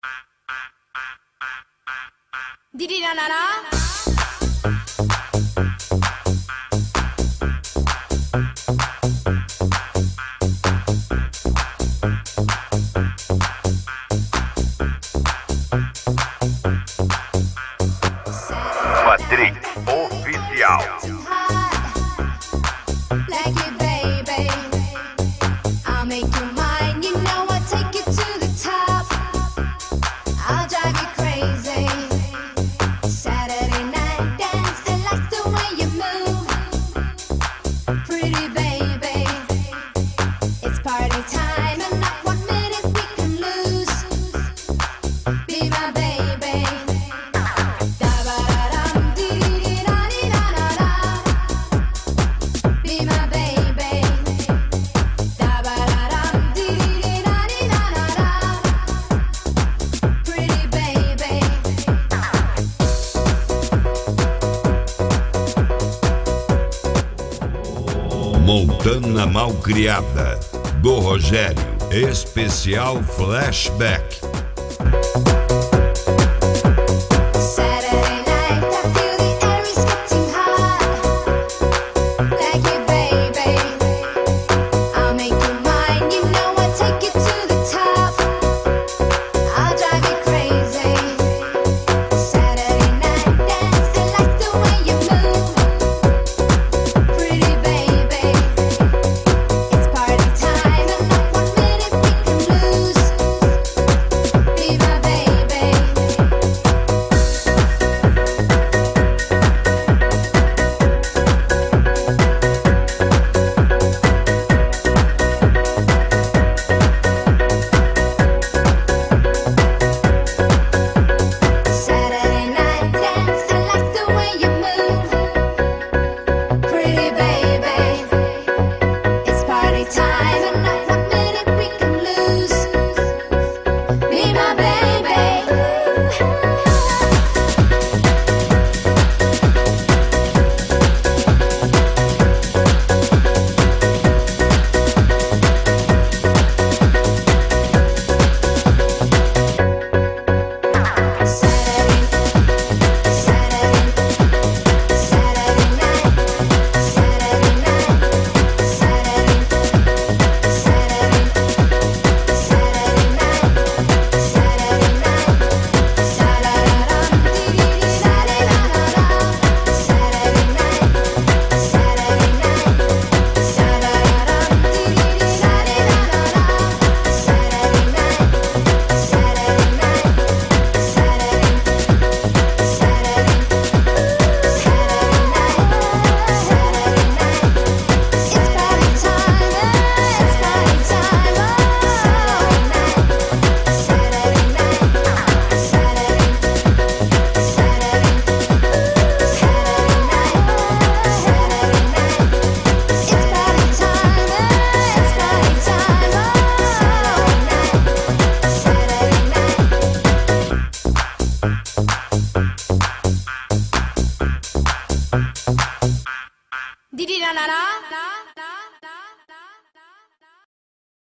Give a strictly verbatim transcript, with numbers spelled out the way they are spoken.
Didi-na-na-na. Patrick Oficial. Like it, baby. I'll make you mine. You know I'll take you to the top. I'll drive you crazy. Saturday night dancing, like the way you move. Pretty baby. It's party time and not one minute we can lose. Be my baby. Da-ba-da-dum, dee-dee-da-dee-da-da-da. Be my baby. Da-ba-da-dum, dee-dee-da-dee-da-da-da. Pretty baby. Montana Malcriada, do Rogério, especial flashback.